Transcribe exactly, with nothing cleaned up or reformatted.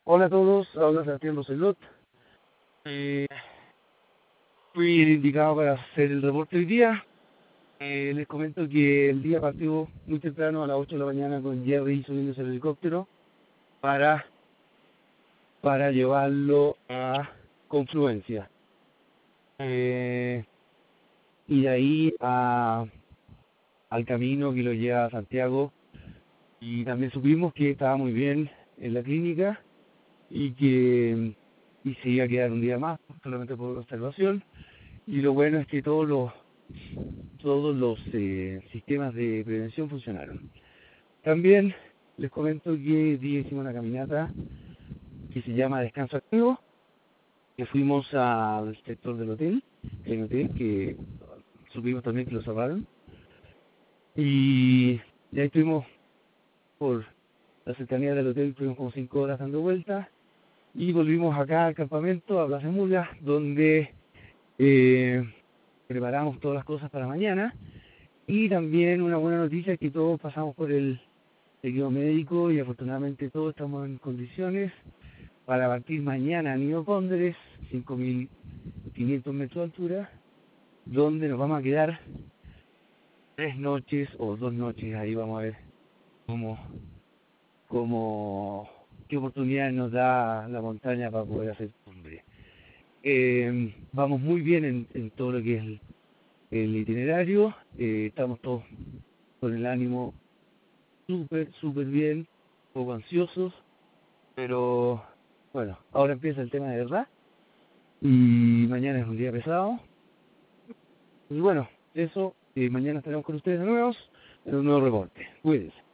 Hola a todos, habla Sebastián Roselot. Eh, Fui el indicado para hacer el reporte hoy día. Eh, les comento que el día partió muy temprano, a las ocho de la mañana, con Jerry subiéndose al helicóptero para, para llevarlo a Confluencia. Eh, y de ahí a, al camino que lo lleva a Santiago. Y también supimos que estaba muy bien en la clínica y que y se iba a quedar un día más, solamente por observación. Y lo bueno es que todos los todos los eh, sistemas de prevención funcionaron. También les comento que hoy día hicimos una caminata que se llama Descanso Activo, que fuimos al sector del hotel, el hotel que supimos también que lo cerraron, y, y ahí estuvimos por la cercanía del hotel, estuvimos como cinco horas dando vueltas, y volvimos acá al campamento, a Plaza Mulas, donde eh, preparamos todas las cosas para mañana. Y también una buena noticia es que todos pasamos por el chequeo médico y afortunadamente todos estamos en condiciones para partir mañana a Nido Cóndores, cinco mil quinientos metros de altura, donde nos vamos a quedar tres noches o dos noches. Ahí vamos a ver cómo, cómo qué oportunidad nos da la montaña para poder hacer cumbre. Eh, vamos muy bien en, en todo lo que es el, el itinerario, eh, estamos todos con el ánimo súper, súper bien, un poco ansiosos, pero bueno, ahora empieza el tema de verdad y mañana es un día pesado. Y bueno, eso, eh, mañana estaremos con ustedes de nuevo en un nuevo reporte. Cuídense.